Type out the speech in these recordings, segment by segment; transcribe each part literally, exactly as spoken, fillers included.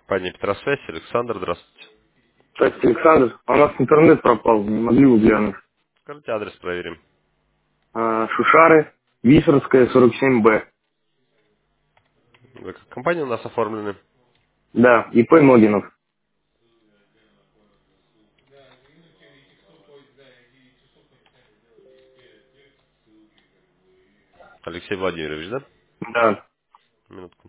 Компания Петросвязь, Александр, здравствуйте. Так, Александр, а у нас интернет пропал, не могли бы глянуть. Скажите адрес, проверим. А, Шушары, Висарская, сорок семь Б. Вы как компания у нас оформлены. Да, И П Ногинов. Алексей Владимирович, да? Да. Минутку.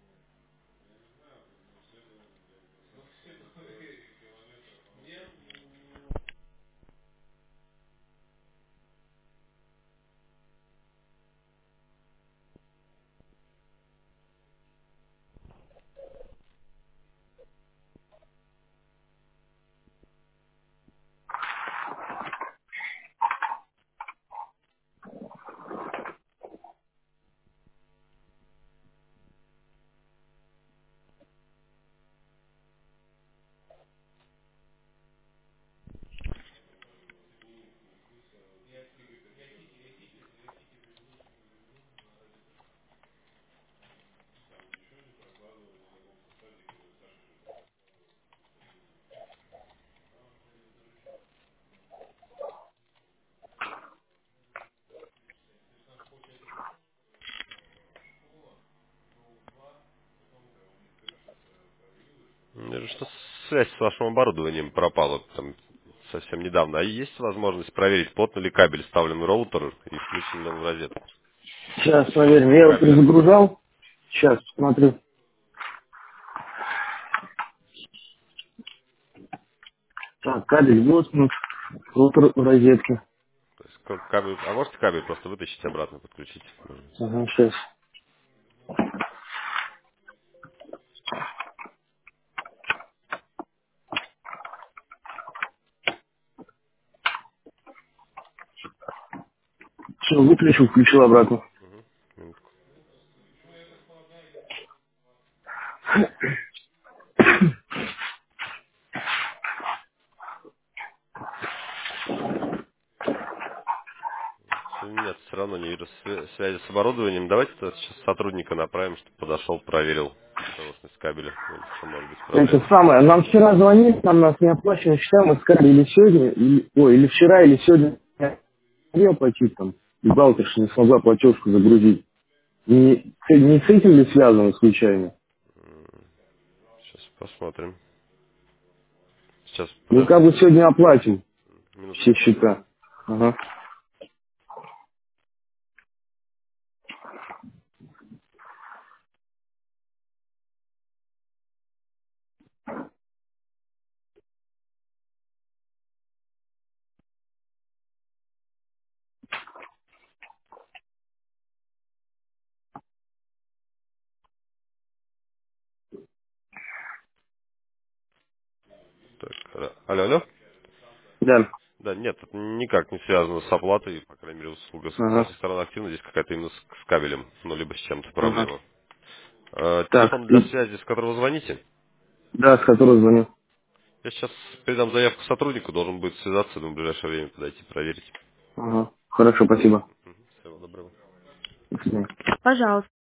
Вижу, что связь с вашим оборудованием пропала там совсем недавно. А есть возможность проверить, плотно ли кабель вставлен в роутер и включен ли он в розетку? Сейчас, наверное, я его Кабель от... перезагружал. Сейчас, смотрю. Так, кабель воткнут, рутер в розетке. То есть к- кабель... А можете кабель просто вытащить обратно, подключить? Может быть. Ага, сейчас. Все, выключил, включил обратно. Минутку. Нет, все равно не вижу свя- связи с оборудованием. Давайте тогда сейчас сотрудника направим, чтобы подошел, проверил целостность кабеля. Или в чем может быть Это проблема. самое, нам вчера звонили, там нас не оплачено, счета мы сказали, или сегодня, или, ой, или вчера, или сегодня я не оплатить там, и бухгалтерша не смогла платежку загрузить. Не, не с этим ли связано случайно? Сейчас посмотрим. Сейчас, Мы как бы подождите. сегодня оплатим Минутку. все счета. Ага. Так, а- алло, алло. Да. Да, нет, это никак не связано с оплатой, по крайней мере, услуга с с Ага. нашей стороны активна. Здесь какая-то именно с, с кабелем, ну, либо с чем-то Ага. проблема. Э, Так, телефон для и- связи, с которого звоните. да, с которого звоню. Я сейчас передам заявку сотруднику, должен будет связаться, думаю, в ближайшее время подойти проверить. Ага. Хорошо, спасибо. Мгм. Всего доброго. До свидания. Пожалуйста.